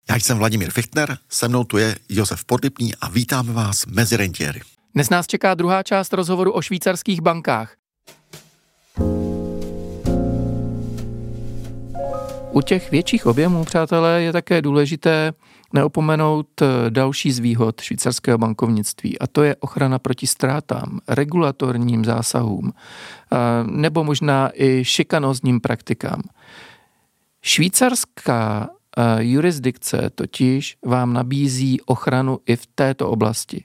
Já jsem Vladimír Fichtner, se mnou tu je Josef Podlipný a vítáme vás mezi rentiéry. Dnes nás čeká druhá část rozhovoru o švýcarských bankách. U těch větších objemů, přátelé, je také důležité neopomenout další z výhod švýcarského bankovnictví, a to je ochrana proti ztrátám, regulatorním zásahům nebo možná i šikanózním praktikám. Švýcarská jurisdikce totiž vám nabízí ochranu i v této oblasti.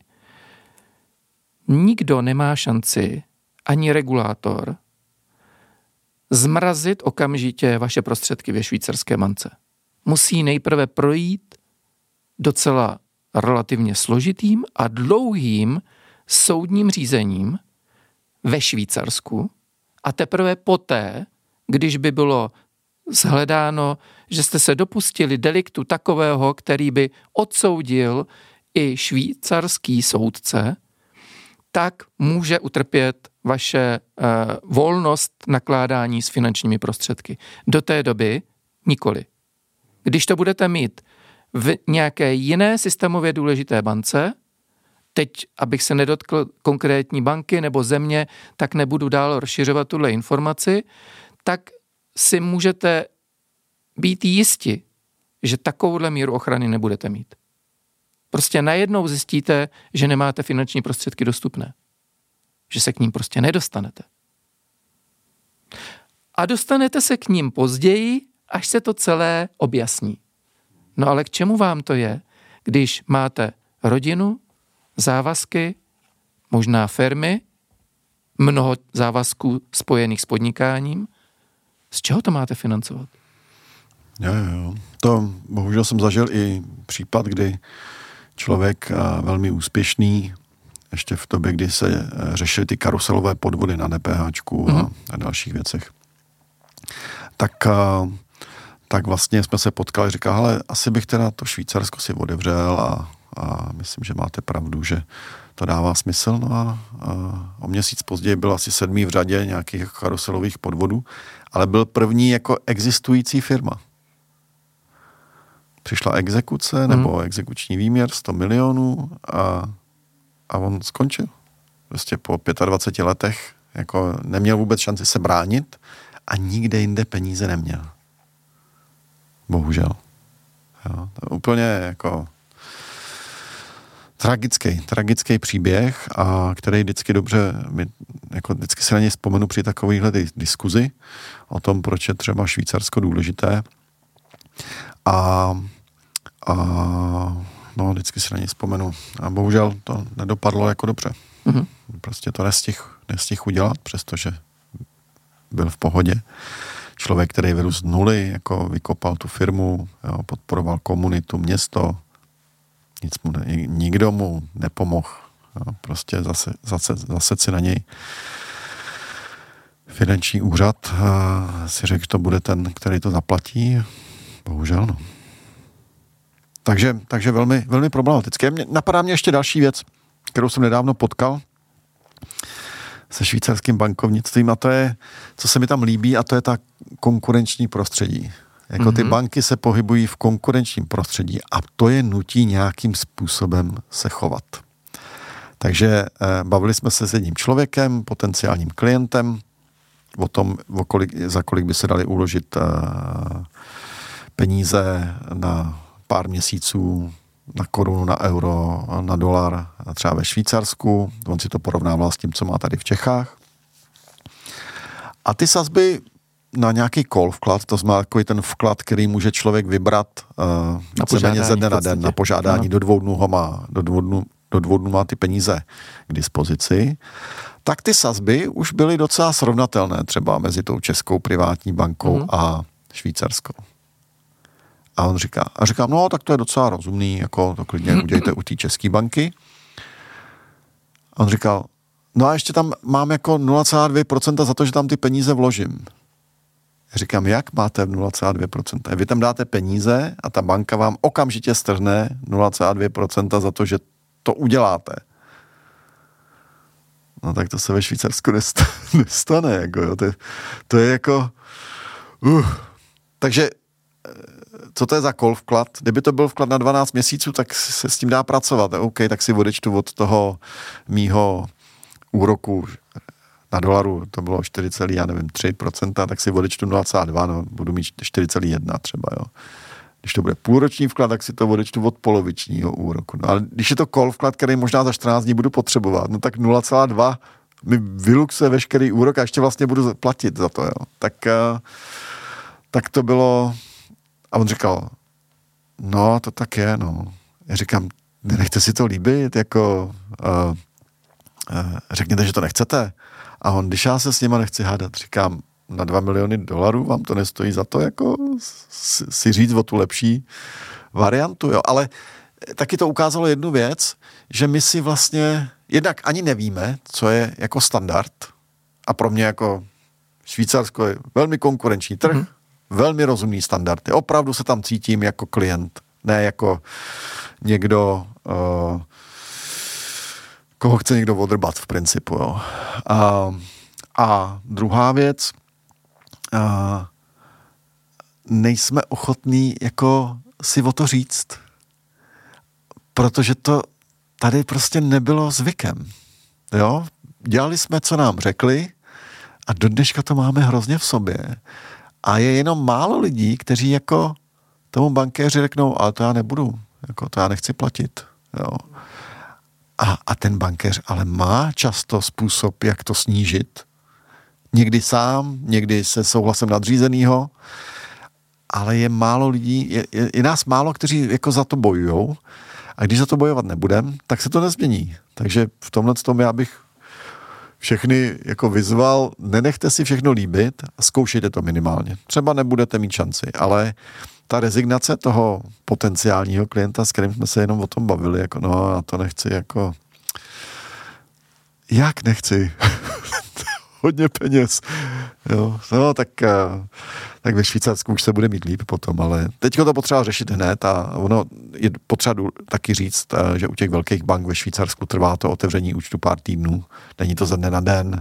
Nikdo nemá šanci, ani regulátor, zmrazit okamžitě vaše prostředky ve švýcarské bance. Musí nejprve projít docela relativně složitým a dlouhým soudním řízením ve Švýcarsku a teprve poté, když by bylo shledáno, že jste se dopustili deliktu takového, který by odsoudil i švýcarský soudce, tak může utrpět vaše volnost nakládání s finančními prostředky. Do té doby nikoli. Když to budete mít v nějaké jiné systémově důležité bance, teď, abych se nedotkl konkrétní banky nebo země, tak nebudu dál rozšiřovat tuhle informaci, tak si můžete být jisti, že takovouhle míru ochrany nebudete mít. Prostě najednou zjistíte, že nemáte finanční prostředky dostupné. Že se k ním prostě nedostanete. A dostanete se k ním později, až se to celé objasní. No ale k čemu vám to je, když máte rodinu, závazky, možná firmy, mnoho závazků spojených s podnikáním? Z čeho to máte financovat? Jo. To bohužel jsem zažil i případ, kdy člověk velmi úspěšný, ještě v době, kdy se řešily ty karuselové podvody na DPHčku a dalších věcech, tak vlastně jsme se potkali, říkal, hele, asi bych teda to Švýcarsko si otevřel a myslím, že máte pravdu, že to dává smysl. No a o měsíc později byl asi 7. v řadě nějakých karuselových podvodů, ale byl první jako existující firma. Přišla exekuce nebo exekuční výměr 100 milionů a on skončil. Prostě po 25 letech jako neměl vůbec šanci se bránit a nikde jinde peníze neměl. Bohužel. Jo, to je úplně jako tragický příběh, a který vždycky dobře, jako vždycky se na něj vzpomenu při takovýchhle diskuzi o tom, proč je třeba Švýcarsko důležité. No, vždycky si na něj vzpomenu. A bohužel to nedopadlo jako dobře. Prostě to nestihl udělat, přestože byl v pohodě. Člověk, který vyrůst z nuly, jako vykopal tu firmu, jo, podporoval komunitu, město, nikdo mu nepomohl. Jo, prostě zase si na něj finanční úřad si řekl, že to bude ten, který to zaplatí. Bohužel, no. Takže velmi, velmi problematické. Napadá mě ještě další věc, kterou jsem nedávno potkal se švýcarským bankovnictvím, a to je, co se mi tam líbí, a to je ta konkurenční prostředí. Jako ty banky se pohybují v konkurenčním prostředí a to je nutí nějakým způsobem se chovat. Takže bavili jsme se s jedním člověkem, potenciálním klientem, o tom, za kolik by se dali uložit peníze na pár měsíců, na korunu, na euro, na dolar, třeba ve Švýcarsku. On si to porovnával s tím, co má tady v Čechách. A ty sazby na nějaký call vklad, to znamená takový ten vklad, který může člověk vybrat víceméně ze dne na den, na požádání, do 2 dnů do 2 dnů má ty peníze k dispozici, tak ty sazby už byly docela srovnatelné třeba mezi tou českou privátní bankou a švýcarskou. A on říkám, no, tak to je docela rozumný, jako to klidně udějte u té české banky. A on říkal, no a ještě tam mám jako 0,2% za to, že tam ty peníze vložím. Já říkám, jak máte 0,2%? Vy tam dáte peníze a ta banka vám okamžitě strhne 0,2% za to, že to uděláte. No tak to se ve Švýcarsku nestane. Jako, jo. To je jako... Takže co to je za call vklad. Kdyby to byl vklad na 12 měsíců, tak se s tím dá pracovat. OK, tak si odečtu od toho mýho úroku na dolaru, to bylo 4,3%, tak si odečtu 0,2, no, budu mít 4,1 třeba, jo. Když to bude půlroční vklad, tak si to odečtu od polovičního úroku. No, ale když je to call vklad, který možná za 14 dní budu potřebovat, no tak 0,2 mi vyluxuje veškerý úrok a ještě vlastně budu platit za to, jo. Tak to bylo, a on říkal, no, to tak je, no. Já říkám, nenechte si to líbit, jako řekněte, že to nechcete. A on, když já se s nima nechci hádat, říkám, na $2 miliony vám to nestojí za to, jako si říct o tu lepší variantu, jo. Ale taky to ukázalo jednu věc, že my si vlastně jednak ani nevíme, co je jako standard. A pro mě jako Švýcarsko je velmi konkurenční trh, velmi rozumný standardy. Opravdu se tam cítím jako klient, ne jako někdo, koho chce někdo odrbat v principu. Jo. A druhá věc, nejsme ochotní jako si o to říct, protože to tady prostě nebylo zvykem. Jo? Dělali jsme, co nám řekli a do dneška to máme hrozně v sobě. A je jenom málo lidí, kteří jako tomu bankéři řeknou, ale to já nebudu, jako to já nechci platit. Jo? A ten bankéř ale má často způsob, jak to snížit. Někdy sám, někdy se souhlasem nadřízenýho, ale je málo lidí, je nás málo, kteří jako za to bojujou. A když za to bojovat nebudem, tak se to nezmění. Takže v tomhle tom já bych všechny jako vyzval, nenechte si všechno líbit a zkoušejte to minimálně. Třeba nebudete mít šanci, ale ta rezignace toho potenciálního klienta, s kterým jsme se jenom o tom bavili, jako no, já to nechci, jako jak nechci? Hodně peněz. Jo. No, tak ve Švýcarsku už se bude mít líp potom, ale teďko to potřeba řešit hned a ono je potřeba taky říct, že u těch velkých bank ve Švýcarsku trvá to otevření účtu pár týdnů. Není to ze dne na den.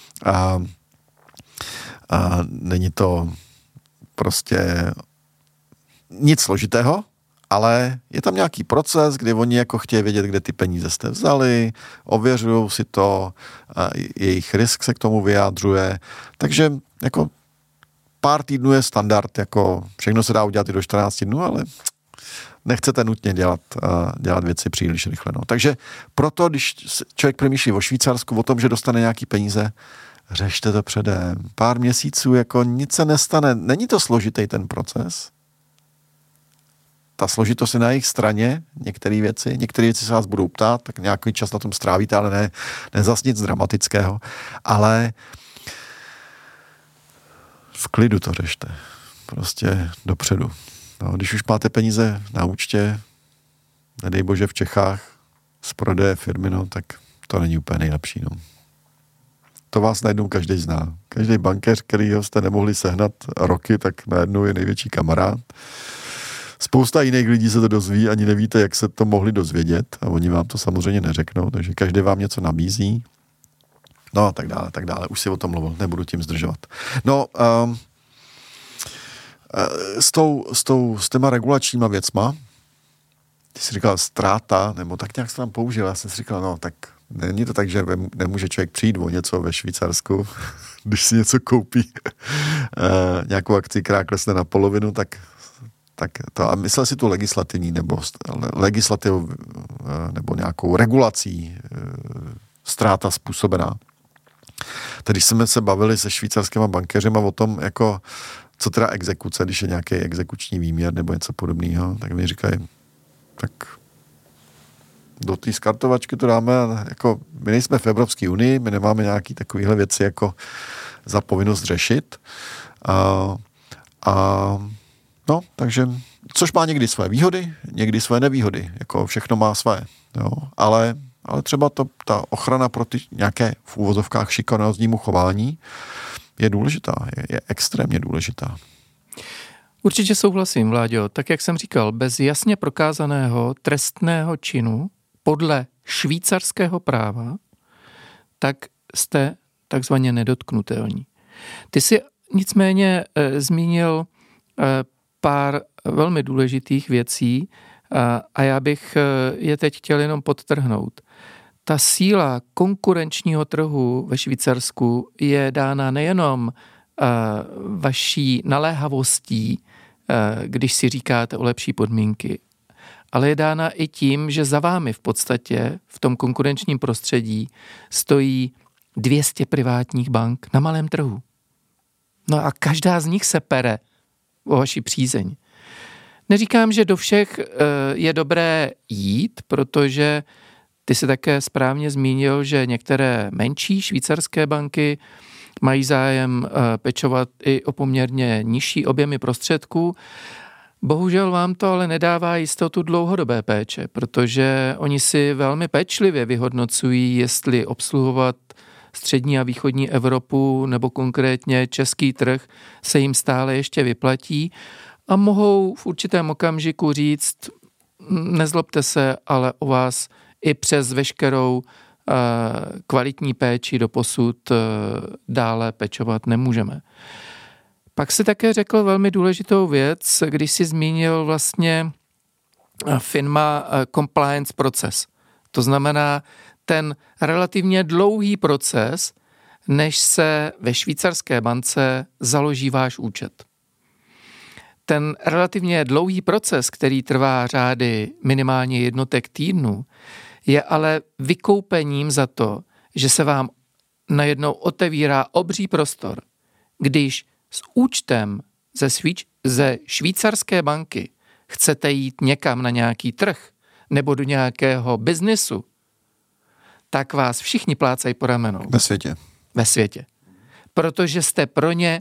Není to prostě nic složitého, ale je tam nějaký proces, kdy oni jako chtějí vědět, kde ty peníze jste vzali, ověřují si to, jejich risk se k tomu vyjádřuje, takže jako pár týdnů je standard, jako všechno se dá udělat i do 14 dnů, ale nechcete nutně dělat věci příliš rychle. No. Takže proto, když člověk přemýšlí o Švýcarsku, o tom, že dostane nějaký peníze, řešte to předem. Pár měsíců, jako nic se nestane. Není to složitý ten proces. Ta složitost je na jejich straně, některé věci se vás budou ptát, tak nějaký čas na tom strávíte, ale ne zas nic dramatického. Ale v klidu to řešte. Prostě dopředu. No, když už máte peníze na účtě, nedej bože v Čechách, z prodeje firmy, no, tak to není úplně nejlepší. No. To vás najednou každý zná. Každý bankéř, kterýho jste nemohli sehnat roky, tak najednou je největší kamarád. Spousta jiných lidí se to dozví, ani nevíte, jak se to mohli dozvědět a oni vám to samozřejmě neřeknou, takže každý vám něco nabízí. No a tak dále. Už si o tom mluvil, nebudu tím zdržovat. No, s těma regulačníma věcma, ty jsi říkal ztráta, nebo tak nějak se tam použil, já jsem si říkal, no tak není to tak, že nemůže člověk přijít o něco ve Švýcarsku, když si něco koupí, nějakou akci, která klesne na polovinu, tak to, a myslel si tu legislativní nebo nějakou regulací ztráta způsobená. Tedy jsme se bavili se švýcarskýma bankéřema o tom, jako, co teda exekuce, když je nějaký exekuční výměr nebo něco podobného, tak mi říkají, tak do té skartovačky to dáme, jako my nejsme v Evropské unii, my nemáme nějaký takovýhle věci jako za povinnost řešit. No, takže, což má někdy své výhody, někdy své nevýhody, jako všechno má své, jo, ale třeba ta ochrana proti nějaké v úvozovkách šikanóznímu chování je důležitá, je extrémně důležitá. Určitě souhlasím, Vláďo. Tak, jak jsem říkal, bez jasně prokázaného trestného činu podle švýcarského práva, tak jste takzvaně nedotknutelní. Ty jsi nicméně zmínil pár velmi důležitých věcí a já bych je teď chtěl jenom podtrhnout. Ta síla konkurenčního trhu ve Švýcarsku je dána nejenom vaší naléhavostí, když si říkáte o lepší podmínky, ale je dána i tím, že za vámi v podstatě v tom konkurenčním prostředí stojí 200 privátních bank na malém trhu. No a každá z nich se pere o vaši přízeň. Neříkám, že do všech je dobré jít, protože ty si také správně zmínil, že některé menší švýcarské banky mají zájem pečovat i o poměrně nižší objemy prostředků. Bohužel vám to ale nedává jistotu dlouhodobé péče, protože oni si velmi pečlivě vyhodnocují, jestli obsluhovat střední a východní Evropu nebo konkrétně český trh se jim stále ještě vyplatí a mohou v určitém okamžiku říct, nezlobte se, ale o vás i přes veškerou kvalitní péči doposud dále pečovat nemůžeme. Pak si také řekl velmi důležitou věc, když si zmínil vlastně FINMA compliance proces. To znamená ten relativně dlouhý proces, než se ve švýcarské bance založí váš účet. Ten relativně dlouhý proces, který trvá řády minimálně jednotek týdnů, je ale vykoupením za to, že se vám najednou otevírá obří prostor, když s účtem ze švýcarské banky chcete jít někam na nějaký trh nebo do nějakého biznesu, tak vás všichni plácají po ramenou. Ve světě. Protože jste pro ně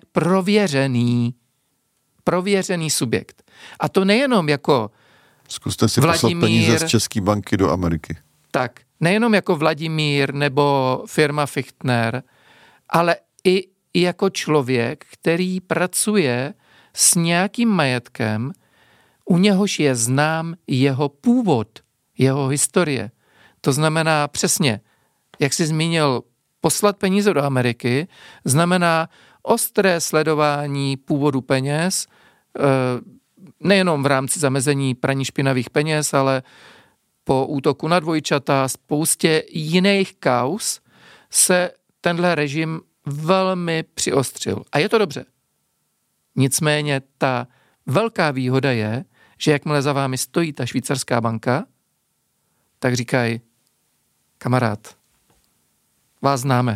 prověřený subjekt. A to nejenom jako zkuste si poslat peníze z České banky do Ameriky. Tak, nejenom jako Vladimír nebo firma Fichtner, ale i jako člověk, který pracuje s nějakým majetkem, u něhož je znám jeho původ, jeho historie. To znamená přesně, jak jsi zmínil, poslat peníze do Ameriky, znamená ostré sledování původu peněz, nejenom v rámci zamezení praní špinavých peněz, ale po útoku na dvojčata, spoustě jiných kauz se tenhle režim velmi přiostřil. A je to dobře. Nicméně ta velká výhoda je, že jakmile za vámi stojí ta švýcarská banka, tak říkají, kamarád, vás známe.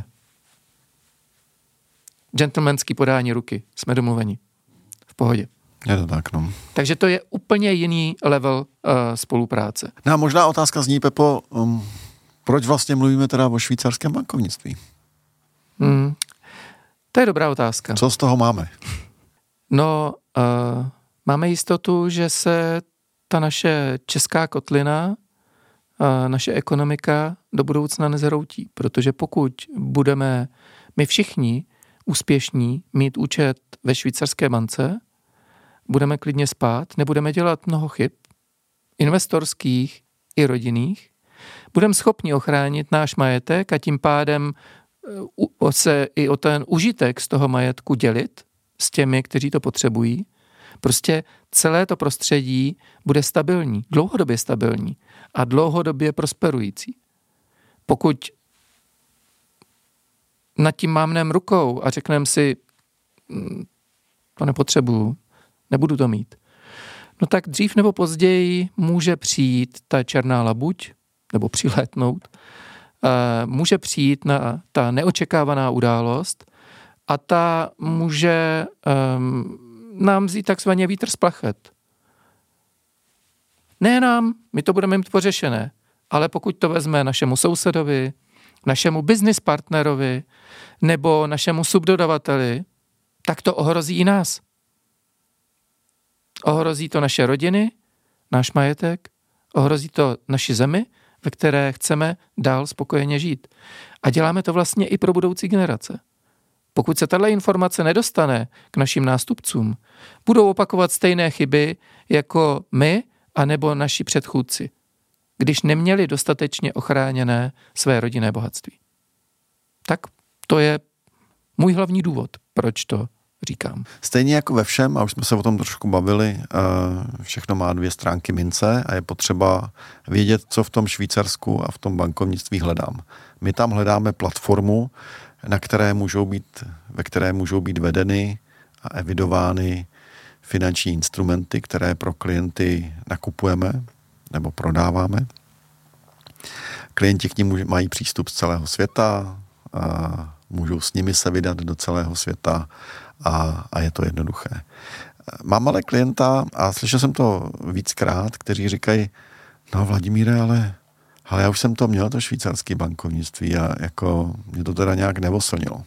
Gentlemanský podání ruky, jsme domluveni. V pohodě. Je to tak, no. Takže to je úplně jiný level spolupráce. No a možná otázka zní, Pepo, proč vlastně mluvíme teda o švýcarském bankovnictví? To je dobrá otázka. Co z toho máme? No, máme jistotu, že se ta naše česká kotlina, naše ekonomika do budoucna nezhroutí, protože pokud budeme my všichni úspěšní mít účet ve švýcarské bance, budeme klidně spát, nebudeme dělat mnoho chyb, investorských i rodinných, budeme schopni ochránit náš majetek a tím pádem se i o ten užitek z toho majetku dělit s těmi, kteří to potřebují. Prostě celé to prostředí bude stabilní, dlouhodobě stabilní a dlouhodobě prosperující. Pokud nad tím mávneme rukou a řekneme si, to nepotřebuju, nebudu to mít, no tak dřív nebo později může přijít ta černá labuť, nebo přilétnout, může přijít na ta neočekávaná událost a ta může nám vzít takzvaně vítr z plachet. Ne nám, my to budeme mít pořešené, ale pokud to vezme našemu sousedovi, našemu business partnerovi nebo našemu subdodavateli, tak to ohrozí i nás. Ohrozí to naše rodiny, náš majetek, ohrozí to naši zemi, ve které chceme dál spokojeně žít. A děláme to vlastně i pro budoucí generace. Pokud se tato informace nedostane k našim nástupcům, budou opakovat stejné chyby jako my anebo naši předchůdci, když neměli dostatečně ochráněné své rodinné bohatství. Tak to je můj hlavní důvod, proč to říkám. Stejně jako ve všem, a už jsme se o tom trošku bavili, všechno má dvě stránky mince a je potřeba vědět, co v tom Švýcarsku a v tom bankovnictví hledám. My tam hledáme platformu, ve které můžou být vedeny a evidovány finanční instrumenty, které pro klienty nakupujeme nebo prodáváme. Klienti k nim mají přístup z celého světa, a můžou s nimi se vydat do celého světa a je to jednoduché. Mám ale klienta, a slyšel jsem to víckrát, kteří říkají, no Vladimíre, ale já už jsem to měl, to švýcarské bankovnictví a jako mě to teda nějak neoslnilo.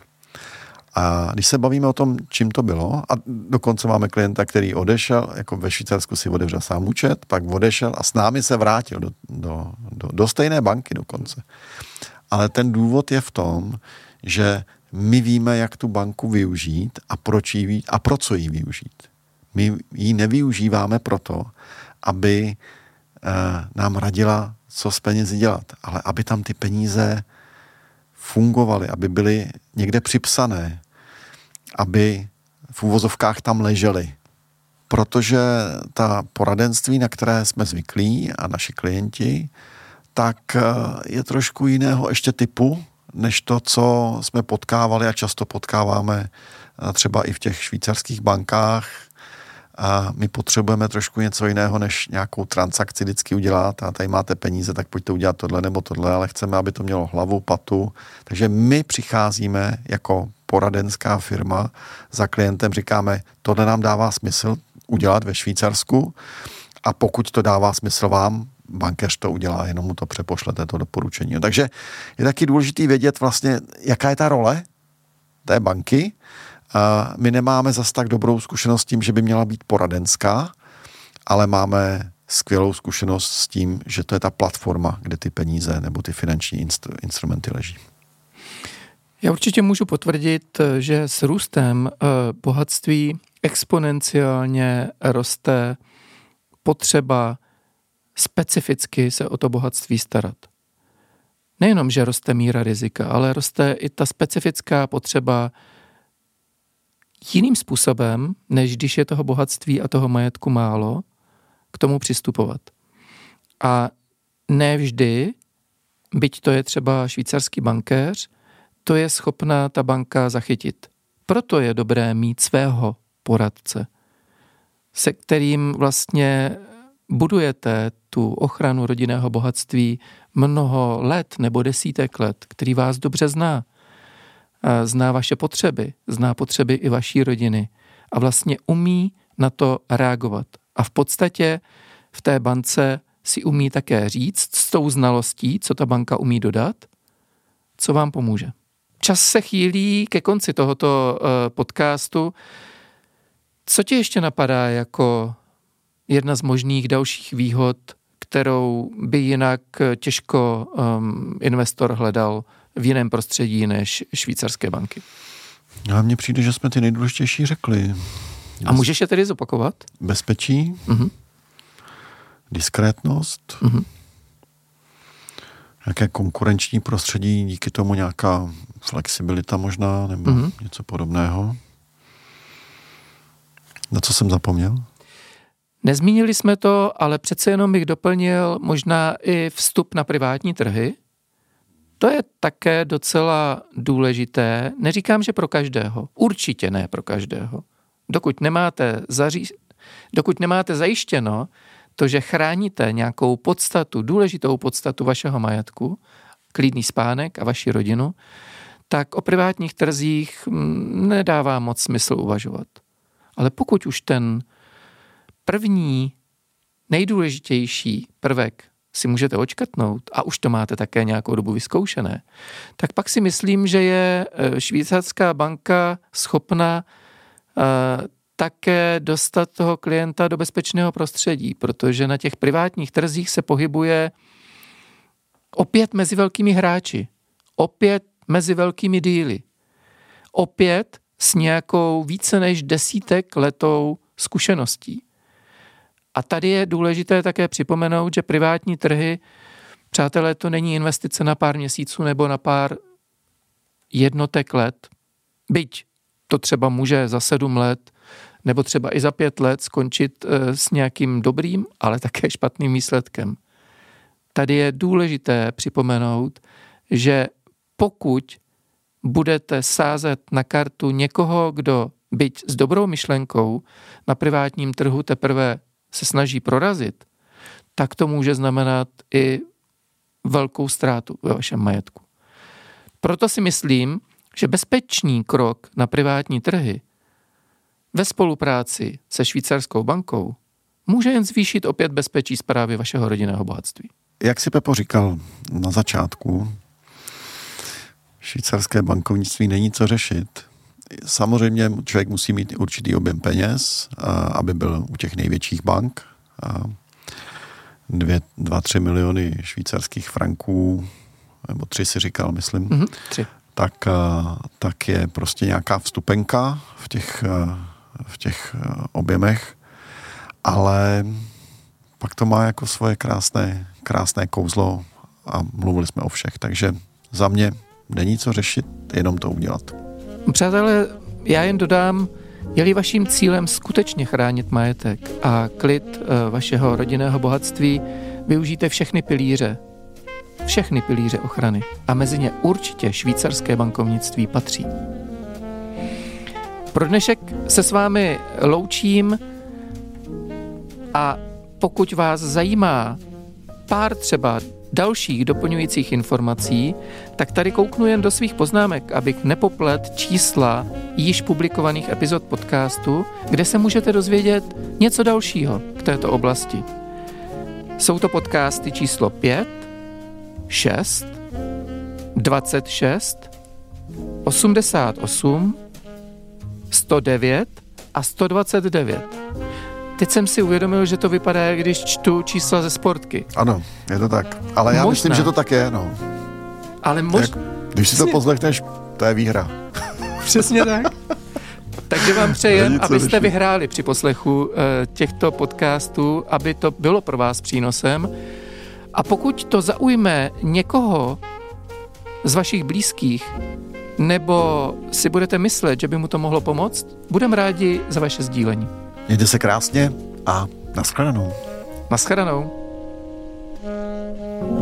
A když se bavíme o tom, čím to bylo, a dokonce máme klienta, který odešel, jako ve Švýcarsku si otevřel sám účet, pak odešel a s námi se vrátil do stejné banky dokonce. Ale ten důvod je v tom, že my víme, jak tu banku využít a pro co ji využít. My ji nevyužíváme proto, aby nám radila, co s penězi dělat, ale aby tam ty peníze fungovaly, aby byly někde připsané, aby v uvozovkách tam ležely. Protože ta poradenství, na které jsme zvyklí a naši klienti, tak je trošku jiného ještě typu, než to, co jsme potkávali a často potkáváme třeba i v těch švýcarských bankách. A my potřebujeme trošku něco jiného, než nějakou transakci vždycky udělat a tady máte peníze, tak pojďte udělat tohle nebo tohle, ale chceme, aby to mělo hlavu, patu. Takže my přicházíme jako poradenská firma za klientem, říkáme, tohle nám dává smysl udělat ve Švýcarsku a pokud to dává smysl vám, bankéř to udělá, jenom mu to přepošlete, to doporučení. Takže je taky důležitý vědět vlastně, jaká je ta role té banky. A my nemáme zas tak dobrou zkušenost s tím, že by měla být poradenská, ale máme skvělou zkušenost s tím, že to je ta platforma, kde ty peníze nebo ty finanční instrumenty leží. Já určitě můžu potvrdit, že s růstem bohatství exponenciálně roste potřeba specificky se o to bohatství starat. Nejenom, že roste míra rizika, ale roste i ta specifická potřeba jiným způsobem, než když je toho bohatství a toho majetku málo, k tomu přistupovat. A ne vždy, byť to je třeba švýcarský bankéř, to je schopná ta banka zachytit. Proto je dobré mít svého poradce, se kterým vlastně budujete tu ochranu rodinného bohatství mnoho let nebo desítek let, který vás dobře zná. Zná vaše potřeby, zná potřeby i vaší rodiny a vlastně umí na to reagovat. A v podstatě v té bance si umí také říct s tou znalostí, co ta banka umí dodat, co vám pomůže. Čas se chýlí ke konci tohoto podcastu. Co ti ještě napadá jako jedna z možných dalších výhod, kterou by jinak těžko investor hledal v jiném prostředí než švýcarské banky? A mně přijde, že jsme ty nejdůležitější řekli. A můžeš je tedy zopakovat? Bezpečí, diskrétnost, nějaké konkurenční prostředí, díky tomu nějaká flexibilita možná, nebo něco podobného. Na co jsem zapomněl? Nezmínili jsme to, ale přece jenom bych doplnil možná i vstup na privátní trhy. To je také docela důležité. Neříkám, že pro každého. Určitě ne pro každého. Dokud nemáte zajištěno to, že chráníte nějakou podstatu, důležitou podstatu vašeho majetku, klidný spánek a vaši rodinu, tak o privátních trzích nedává moc smysl uvažovat. Ale pokud už ten první, nejdůležitější prvek si můžete očkrtnout a už to máte také nějakou dobu vyzkoušené, tak pak si myslím, že je švýcarská banka schopna také dostat toho klienta do bezpečného prostředí, protože na těch privátních trzích se pohybuje opět mezi velkými hráči, opět mezi velkými díly, opět s nějakou více než desítek letou zkušeností. A tady je důležité také připomenout, že privátní trhy, přátelé, to není investice na pár měsíců nebo na pár jednotek let. Byť to třeba může za 7 let nebo třeba i za 5 let skončit s nějakým dobrým, ale také špatným výsledkem. Tady je důležité připomenout, že pokud budete sázet na kartu někoho, kdo byť s dobrou myšlenkou na privátním trhu teprve se snaží prorazit, tak to může znamenat i velkou ztrátu ve vašem majetku. Proto si myslím, že bezpečný krok na privátní trhy ve spolupráci se švýcarskou bankou může jen zvýšit opět bezpečí správy vašeho rodinného bohatství. Jak si Pepo říkal na začátku, švýcarské bankovnictví není co řešit. Samozřejmě člověk musí mít určitý objem peněz, aby byl u těch největších bank. 2-3 miliony švýcarských franků, nebo 3 si říkal, myslím. 3. Tak je prostě nějaká vstupenka v těch objemech, ale pak to má jako svoje krásné kouzlo a mluvili jsme o všech, takže za mě není co řešit, jenom to udělat. Přátelé, já jen dodám, je-li vaším cílem skutečně chránit majetek a klid vašeho rodinného bohatství, využijte všechny pilíře ochrany a mezi ně určitě švýcarské bankovnictví patří. Pro dnešek se s vámi loučím a pokud vás zajímá pár třeba dalších doplňujících informací, tak tady kouknu jen do svých poznámek, abych nepoplet čísla již publikovaných epizod podcastu, kde se můžete dozvědět něco dalšího k této oblasti. Jsou to podcasty číslo 5, 6, 26, 88, 109 a 129. Teď jsem si uvědomil, že to vypadá, když čtu čísla ze Sportky. Ano, je to tak. Ale já myslím, že to tak je, no. Ale když si to poslechneš, to je výhra. Přesně tak. Takže vám přejem, abyste vyhráli při poslechu těchto podcastů, aby to bylo pro vás přínosem. A pokud to zaujme někoho z vašich blízkých, nebo si budete myslet, že by mu to mohlo pomoct, budeme rádi za vaše sdílení. Mějte se krásně a nashledanou. Nashledanou.